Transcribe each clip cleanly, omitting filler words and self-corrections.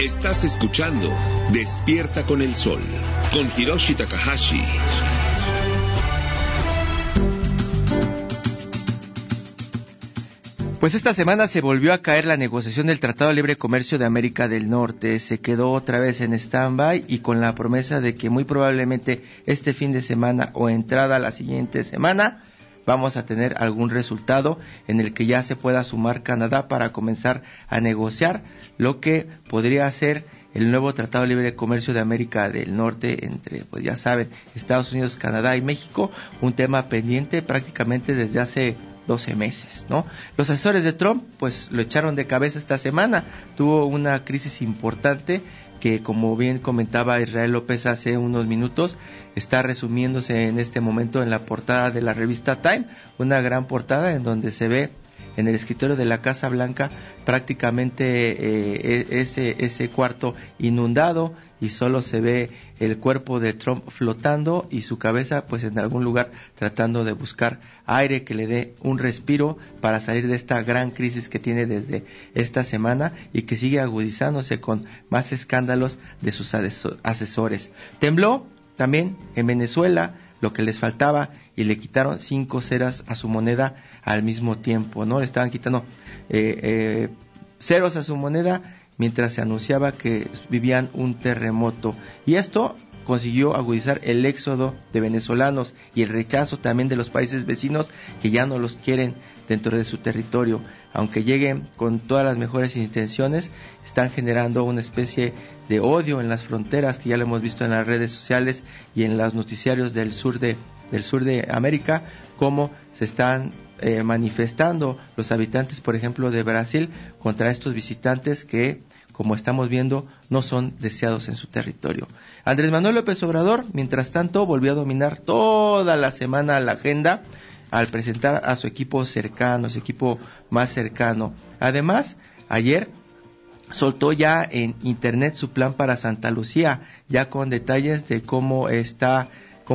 Estás escuchando Despierta con el Sol, con Hiroshi Takahashi. Pues esta semana se volvió a caer la negociación del Tratado de Libre Comercio de América del Norte. Se quedó otra vez en stand-by y con la promesa de que muy probablemente este fin de semana o entrada la siguiente semana vamos a tener algún resultado en el que ya se pueda sumar Canadá para comenzar a negociar lo que podría ser el nuevo Tratado de Libre Comercio de América del Norte entre, pues ya saben, Estados Unidos, Canadá y México, un tema pendiente prácticamente desde hace 12 meses, ¿no? Los asesores de Trump, pues lo echaron de cabeza esta semana, tuvo una crisis importante que, como bien comentaba Israel López hace unos minutos, está resumiéndose en este momento en la portada de la revista Time, una gran portada en donde se ve en el escritorio de la Casa Blanca prácticamente ese cuarto inundado y solo se ve el cuerpo de Trump flotando y su cabeza pues en algún lugar tratando de buscar aire que le dé un respiro para salir de esta gran crisis que tiene desde esta semana y que sigue agudizándose con más escándalos de sus asesores. Tembló también en Venezuela, lo que les faltaba, y le quitaron 5 ceras a su moneda al mismo tiempo, ¿no? Le estaban quitando ceros a su moneda mientras se anunciaba que vivían un terremoto. Y esto consiguió agudizar el éxodo de venezolanos y el rechazo también de los países vecinos que ya no los quieren dentro de su territorio. Aunque lleguen con todas las mejores intenciones, están generando una especie de odio en las fronteras que ya lo hemos visto en las redes sociales y en los noticiarios del sur de América, cómo se están manifestando los habitantes, por ejemplo, de Brasil contra estos visitantes que, como estamos viendo, no son deseados en su territorio. Andrés Manuel López Obrador, mientras tanto, volvió a dominar toda la semana la agenda al presentar a su equipo cercano, su equipo más cercano. Además, ayer soltó ya en internet su plan para Santa Lucía, ya con detalles de cómo está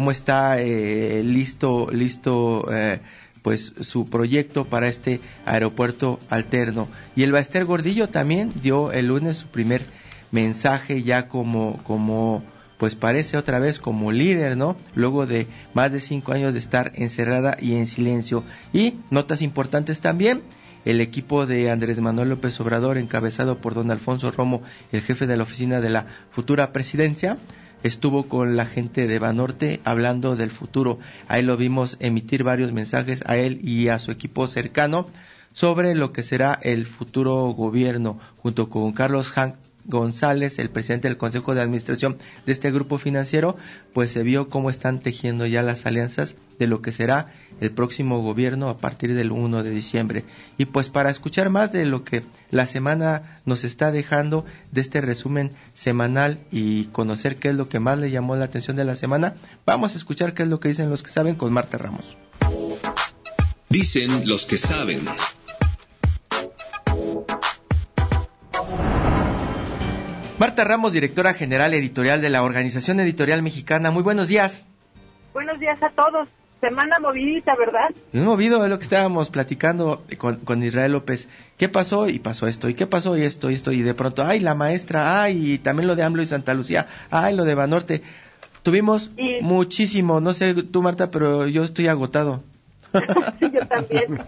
listo pues su proyecto para este aeropuerto alterno. Y el Baester Gordillo también dio el lunes su primer mensaje ya como pues parece otra vez como líder, ¿no? Luego de más de 5 años de estar encerrada y en silencio. Y notas importantes también, el equipo de Andrés Manuel López Obrador, encabezado por don Alfonso Romo, el jefe de la oficina de la futura presidencia, estuvo con la gente de Banorte hablando del futuro. Ahí lo vimos emitir varios mensajes a él y a su equipo cercano sobre lo que será el futuro gobierno, junto con Carlos González, el presidente del Consejo de Administración de este grupo financiero, pues se vio cómo están tejiendo ya las alianzas de lo que será el próximo gobierno a partir del 1 de diciembre. Y pues para escuchar más de lo que la semana nos está dejando, de este resumen semanal y conocer qué es lo que más le llamó la atención de la semana, vamos a escuchar qué es lo que dicen los que saben con Marta Ramos. Dicen los que saben. Marta Ramos, directora general editorial de la Organización Editorial Mexicana. Muy buenos días. Buenos días a todos. Semana movidita, ¿verdad? Muy movido es lo que estábamos platicando con Israel López. ¿Qué pasó? Y pasó esto. ¿Y qué pasó? Y esto. Y de pronto, ¡ay, la maestra! ¡Ay, y también lo de AMLO y Santa Lucía! ¡Ay, lo de Banorte! Tuvimos muchísimo. No sé tú, Marta, pero yo estoy agotado. Sí, yo también.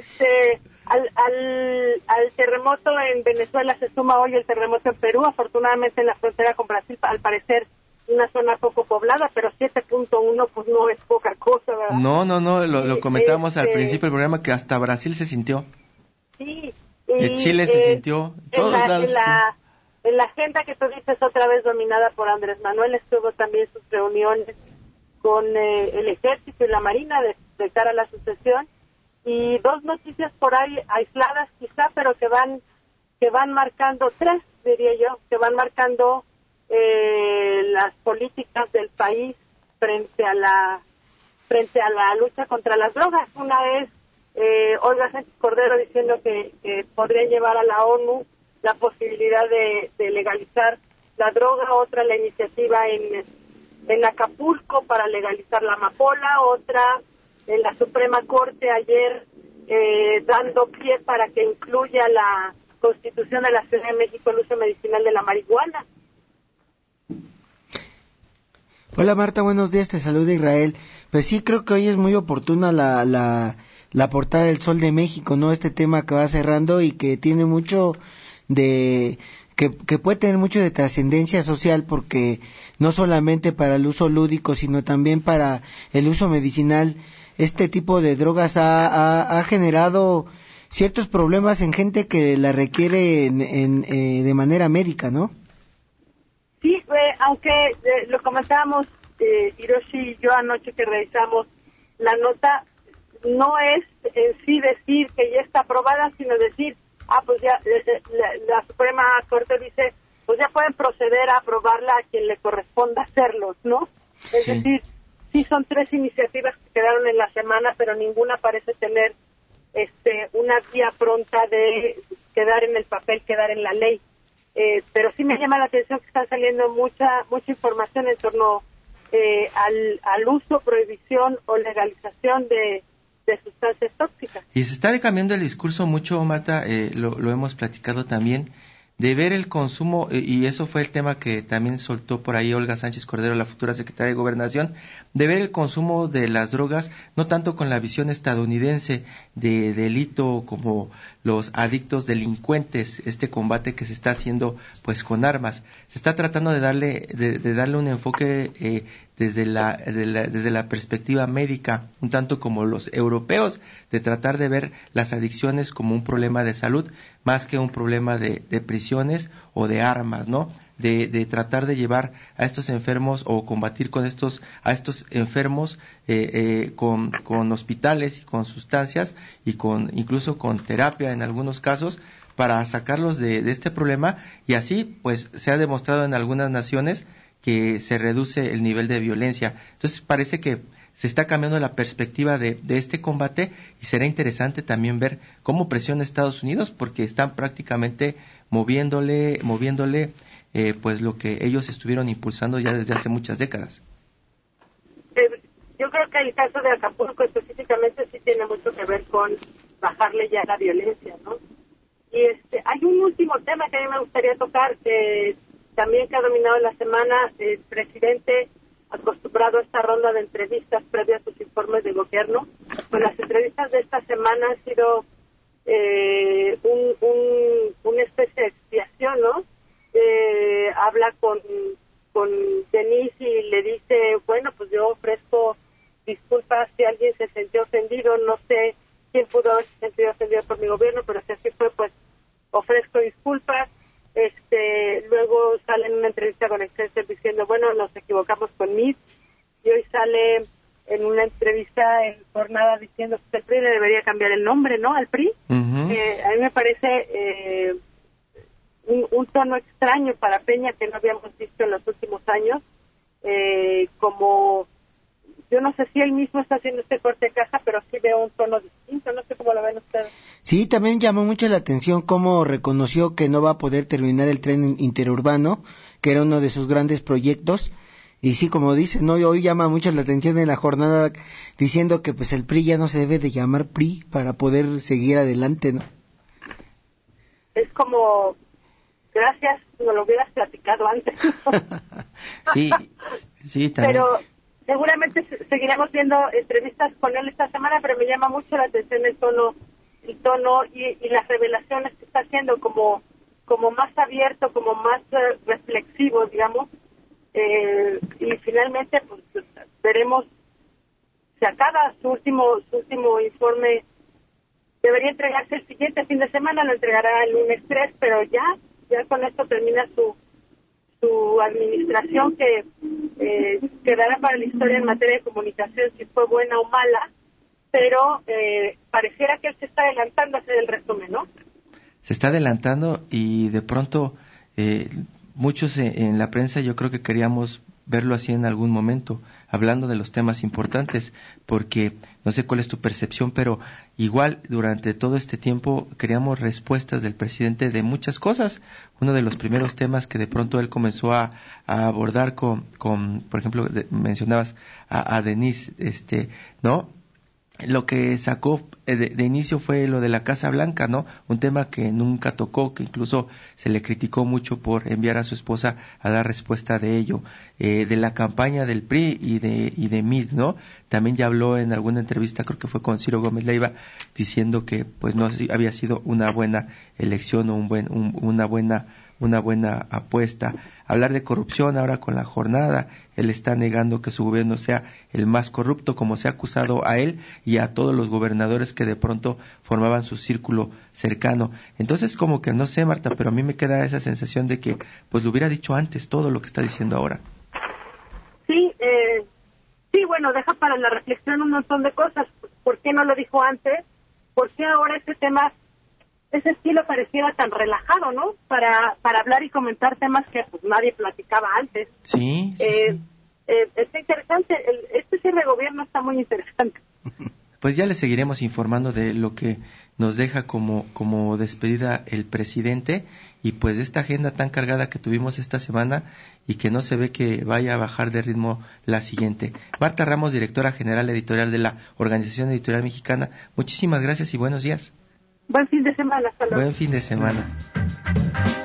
Al terremoto en Venezuela se suma hoy el terremoto en Perú. Afortunadamente en la frontera con Brasil, al parecer, una zona poco poblada, pero 7.1 pues no es poca cosa, ¿verdad? No, lo comentábamos al principio del programa que hasta Brasil se sintió. Sí. Chile se sintió. Todos lados. En la agenda que tú dices, otra vez dominada por Andrés Manuel, estuvo también sus reuniones con el Ejército y la Marina de cara a la sucesión. Y 2 noticias por ahí aisladas quizá, pero que van marcando, 3 diría yo, que van marcando las políticas del país frente a la lucha contra las drogas. Una es Olga Sánchez Cordero diciendo que podría llevar a la ONU la posibilidad de legalizar la droga, otra la iniciativa en Acapulco para legalizar la amapola, otra en la Suprema Corte ayer dando pie para que incluya la Constitución de la Ciudad de México el uso medicinal de la marihuana. Hola Marta, buenos días, te saluda Israel. Pues sí, creo que hoy es muy oportuna la portada del Sol de México, ¿no? Este tema que va cerrando y que tiene mucho que puede tener mucho de trascendencia social, porque no solamente para el uso lúdico, sino también para el uso medicinal, este tipo de drogas ha generado ciertos problemas en gente que la requiere de manera médica, ¿no? Sí, aunque lo comentábamos Hiroshi y yo anoche que revisamos la nota, no es en sí decir que ya está aprobada, sino decir, pues ya la Suprema Corte dice, pues ya pueden proceder a aprobarla a quien le corresponda hacerlo, ¿no? Es decir, sí son 3 iniciativas que quedaron en la semana, pero ninguna parece tener una vía pronta de quedar en el papel, quedar en la ley. Pero sí me llama la atención que está saliendo mucha información en torno al uso, prohibición o legalización de sustancias tóxicas. Y se está cambiando el discurso mucho, Marta, lo hemos platicado también, de ver el consumo, y eso fue el tema que también soltó por ahí Olga Sánchez Cordero, la futura secretaria de Gobernación, de ver el consumo de las drogas, no tanto con la visión estadounidense de delito como los adictos delincuentes, este combate que se está haciendo pues con armas. Se está tratando de darle un enfoque desde la perspectiva médica, un tanto como los europeos, de tratar de ver las adicciones como un problema de salud más que un problema de prisiones o de armas, ¿no? De tratar de llevar a estos enfermos o combatir a estos enfermos con hospitales y con sustancias y incluso con terapia en algunos casos, para sacarlos de este problema, y así pues se ha demostrado en algunas naciones que se reduce el nivel de violencia. Entonces parece que se está cambiando la perspectiva de este combate, y será interesante también ver cómo presiona Estados Unidos, porque están prácticamente moviéndole pues lo que ellos estuvieron impulsando ya desde hace muchas décadas. Yo creo que el caso de Acapulco específicamente sí tiene mucho que ver con bajarle ya la violencia, ¿no? Y hay un último tema que a mí me gustaría tocar, también que ha dominado la semana. El presidente, acostumbrado a esta ronda de entrevistas previas a sus informes de gobierno, pues las entrevistas de esta semana han sido una especie de expiación, ¿no? Habla con Denise y le dice, bueno, pues yo ofrezco disculpas si alguien se sintió ofendido, no sé quién pudo haberse sentido ofendido por mi gobierno, pero si así fue, pues ofrezco disculpas. Luego sale en una entrevista con Excelsior diciendo, bueno, nos equivocamos con MIT, y hoy sale en una entrevista en Jornada diciendo que el PRI le debería cambiar el nombre, ¿no?, al PRI. A mí me parece un tono extraño para Peña que no habíamos visto en los últimos años, como yo no sé si él mismo está haciendo este corte de caja, pero sí veo un tono distinto, no sé cómo lo ven ustedes. Sí, también llamó mucho la atención cómo reconoció que no va a poder terminar el tren interurbano, que era uno de sus grandes proyectos. Y sí, como dice, no, hoy llama mucho la atención en la jornada diciendo que pues el PRI ya no se debe de llamar PRI para poder seguir adelante, ¿no? Es como, gracias, no lo hubieras platicado antes. sí, también. Pero seguramente seguiremos viendo entrevistas con él esta semana, pero me llama mucho la atención el tono y las revelaciones que está haciendo, como más abierto, como más reflexivo, digamos. Y finalmente pues veremos, se acaba su último informe. Debería entregarse el siguiente fin de semana, lo entregará el lunes 3, pero ya con esto termina su administración, que quedará para la historia en materia de comunicación si fue buena o mala, pero pareciera que él se está adelantando a hacer el resumen, ¿no? Se está adelantando, y de pronto muchos en la prensa yo creo que queríamos verlo así en algún momento, hablando de los temas importantes, porque no sé cuál es tu percepción, pero igual durante todo este tiempo queríamos respuestas del presidente de muchas cosas. Uno de los primeros temas que de pronto él comenzó a abordar con por ejemplo, mencionabas a Denise, ¿no? lo que sacó de inicio fue lo de la Casa Blanca, ¿no? Un tema que nunca tocó, que incluso se le criticó mucho por enviar a su esposa a dar respuesta de ello. De la campaña del PRI y de MID, ¿no? También ya habló en alguna entrevista, creo que fue con Ciro Gómez Leiva, diciendo que pues no había sido una buena elección o una buena apuesta. Hablar de corrupción ahora con la jornada, él está negando que su gobierno sea el más corrupto, como se ha acusado a él y a todos los gobernadores que de pronto formaban su círculo cercano. Entonces, como que no sé, Marta, pero a mí me queda esa sensación de que pues lo hubiera dicho antes todo lo que está diciendo ahora. Sí, bueno, deja para la reflexión un montón de cosas. ¿Por qué no lo dijo antes? ¿Por qué ahora ese estilo pareciera tan relajado, ¿no? Para hablar y comentar temas que pues nadie platicaba antes. Sí. Está interesante, este cierre de gobierno está muy interesante. Pues ya les seguiremos informando de lo que nos deja como despedida el presidente y pues de esta agenda tan cargada que tuvimos esta semana y que no se ve que vaya a bajar de ritmo la siguiente. Marta Ramos, directora general editorial de la Organización Editorial Mexicana, muchísimas gracias y buenos días. Buen fin de semana. Hasta luego. Buen fin de semana.